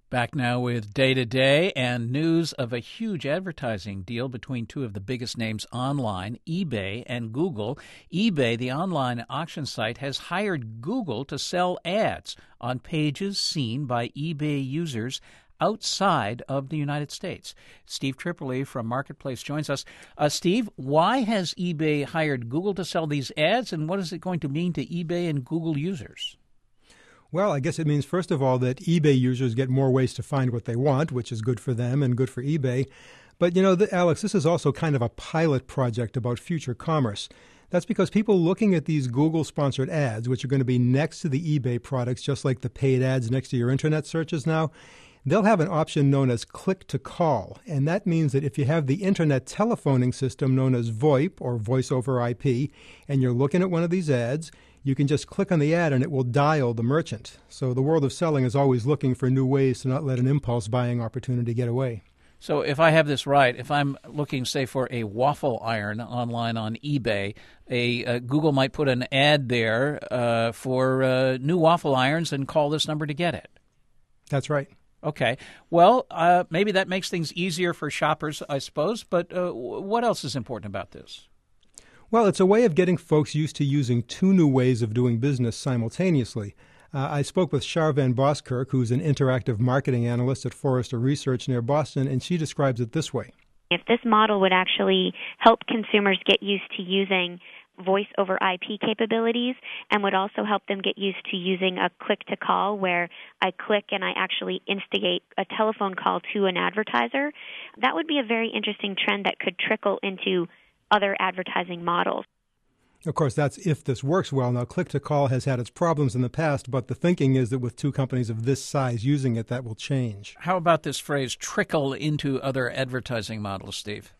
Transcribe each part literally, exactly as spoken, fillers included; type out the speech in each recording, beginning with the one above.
Back now with Day to Day and news of a huge advertising deal between two of the biggest names online, eBay and Google. eBay, the online auction site, has hired Google to sell ads on pages seen by eBay users outside of the United States. Steve Tripoli from Marketplace joins us. Uh, Steve, why has eBay hired Google to sell these ads, and what is it going to mean to eBay and Google users? Well, I guess it means, first of all, that eBay users get more ways to find what they want, which is good for them and good for eBay. But, you know, the, Alex, this is also kind of a pilot project about future commerce. That's because people looking at these Google-sponsored ads, which are going to be next to the eBay products, just like the paid ads next to your Internet searches now, they'll have an option known as click-to-call. And that means that if you have the Internet telephoning system known as VoIP, or Voice over I P, and you're looking at one of these ads, you can just click on the ad and it will dial the merchant. So the world of selling is always looking for new ways to not let an impulse buying opportunity get away. So if I have this right, if I'm looking, say, for a waffle iron online on eBay, a uh, Google might put an ad there uh, for uh, new waffle irons and call this number to get it. That's right. Okay. Well, uh, maybe that makes things easier for shoppers, I suppose. But uh, what else is important about this? Well, it's a way of getting folks used to using two new ways of doing business simultaneously. Uh, I spoke with Shar Van Boskirk, who's an interactive marketing analyst at Forrester Research near Boston, and she describes it this way. If this model would actually help consumers get used to using voice over I P capabilities and would also help them get used to using a click-to-call where I click and I actually instigate a telephone call to an advertiser, that would be a very interesting trend that could trickle into other advertising models. Of course, that's if this works well. Now, click-to-call has had its problems in the past, but the thinking is that with two companies of this size using it, that will change. How about this phrase, trickle into other advertising models, Steve?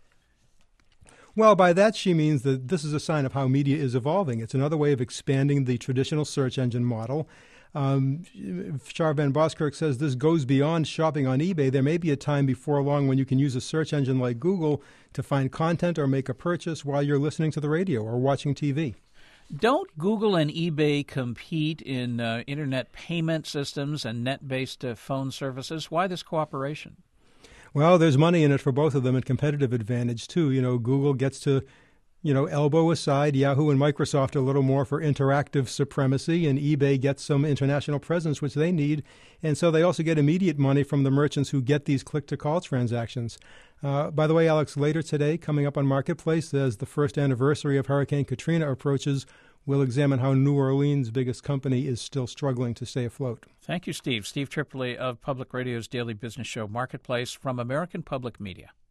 Well, by that she means that this is a sign of how media is evolving. It's another way of expanding the traditional search engine model. Um, Shar Van Boskirk says this goes beyond shopping on eBay. There may be a time before long when you can use a search engine like Google to find content or make a purchase while you're listening to the radio or watching T V. Don't Google and eBay compete in uh, Internet payment systems and net-based uh, phone services? Why this cooperation? Well, there's money in it for both of them and competitive advantage, too. You know, Google gets to, you know, elbow aside Yahoo and Microsoft a little more for interactive supremacy, and eBay gets some international presence, which they need. And so they also get immediate money from the merchants who get these click-to-call transactions. Uh, by the way, Alex, later today, coming up on Marketplace, as the first anniversary of Hurricane Katrina approaches, we'll examine how New Orleans' biggest company is still struggling to stay afloat. Thank you, Steve. Steve Tripoli of Public Radio's daily business show, Marketplace, from American Public Media.